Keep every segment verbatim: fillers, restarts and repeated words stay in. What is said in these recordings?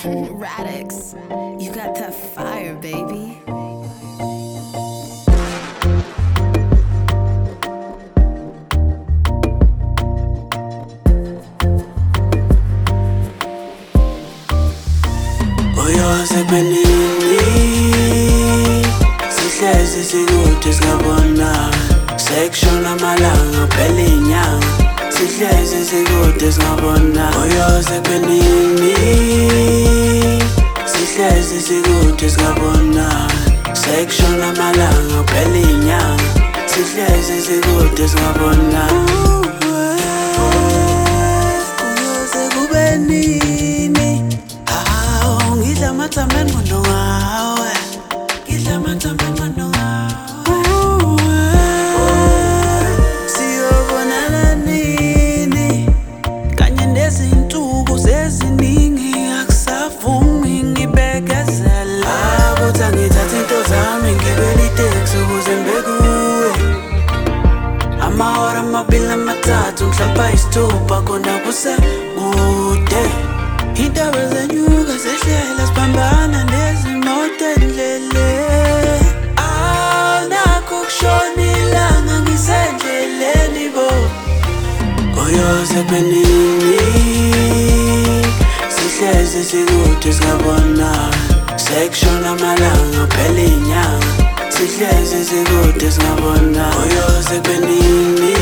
Radix, you got that fire, baby. Uyoze benini sihlezi sikude singabona section amalanga phela inyanga sihlezi sikude singabona uyoze benini sihlezi sikude singabona section amalanga phela inyanga sihlezi sikude singabona uyoze kubenini ngidla mathambo ngondo ngawe ngidla mathambo ngondo ngawe siyobonana nini kanye nezinsuku seziningi akusavumi ngibekezela kodwa ngithatha into zami ngibele iteksi ukuze mbekuwe amahora amabili amathathu mhlawumbe isithupha khona kusekude indaba zenyuka zehlela sibambana nezimoto endleleni awunakho ukushona ilanga ngisendleleni bo uyoze benini sihlezi sikude singabona section amalanga phela inyanga sihlezi sikude singabona uyoze benini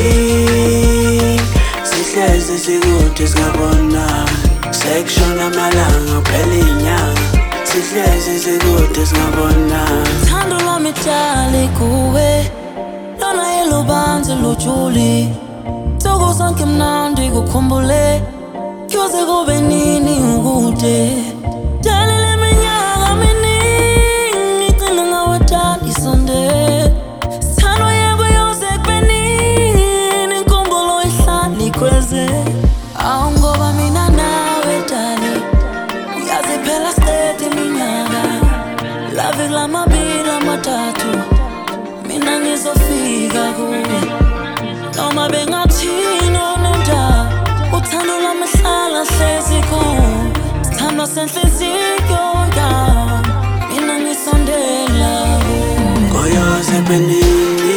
sihlezi sikude singabona section amalanga phela inyanga sihlezi sikude singabona thando lwami tshali kuwe lona yelubanzi lujuli nsuku zonke mnandi kukhumbule kuyoze kube nini ukude dalile minyaka miningi ngicina ngawe tali sonde sithando yakho yoze kube nini inkumbulo ihlala ikweze awu ngoba mina nawe dali uyaziphela steady minyaka lave lamabili amathathu mina ngizofika kuwe noma bengathini onenda uthando lwami hlala hlezi kuwe sithando senhliziyo yami mina ngisondela kuwe uyoze benini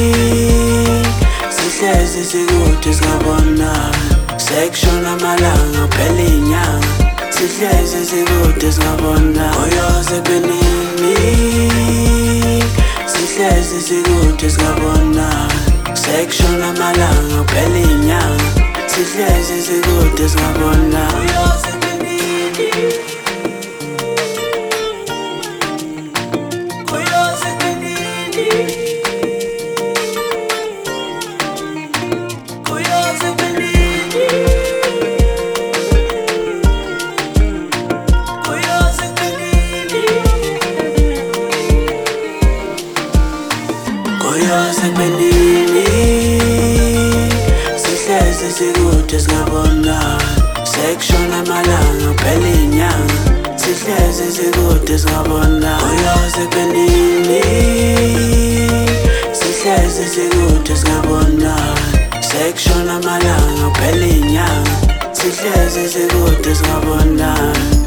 sihlezi sikude singabona section amalanga phela inyanga sihlezi sikude singabona uyoze benini sihlezi sikude singabona section amalanga phela inyanga sihlezi sikude singabona uyoze benini uyoze benini uyoze benini uyoze benini uyoze benini sihlezi sikude singabona section amalanga phela inyanga sihlezi sikude singabona uyoze benini sihlezi sikude singabona section amalanga phela inyanga sihlezi sikude singabona